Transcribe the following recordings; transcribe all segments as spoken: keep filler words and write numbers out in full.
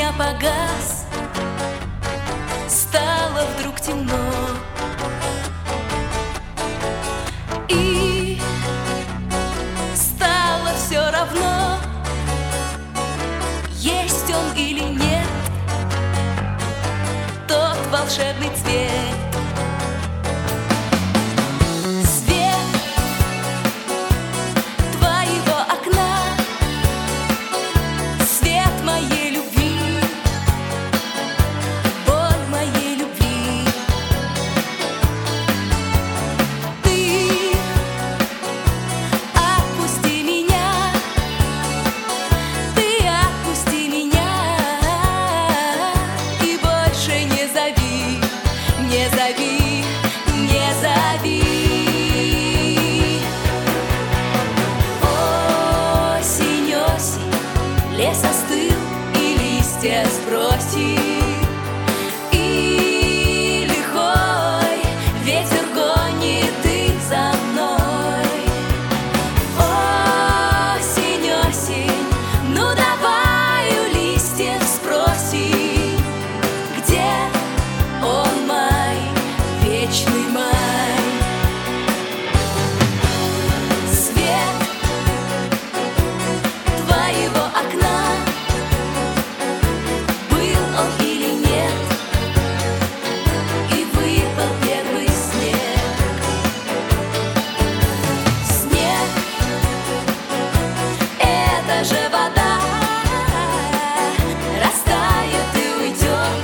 меня погас, стало вдруг темно, и стало все равно, есть он или нет, тот волшебный цвет. Не зови, не зови. Осень, осень, лес остыл и листья сбросил, и лихой ветер гонит их за мной. Осень, осень, ну давай у листьев спроси, где он, май, вечный май. Свет твоего окна, был он или нет, и выпал первый снег. Снег — это же вода, растает и уйдет,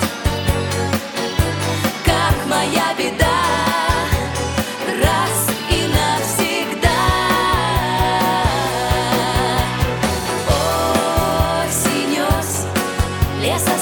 как моя беда, раз и навсегда. Осень, осень, лес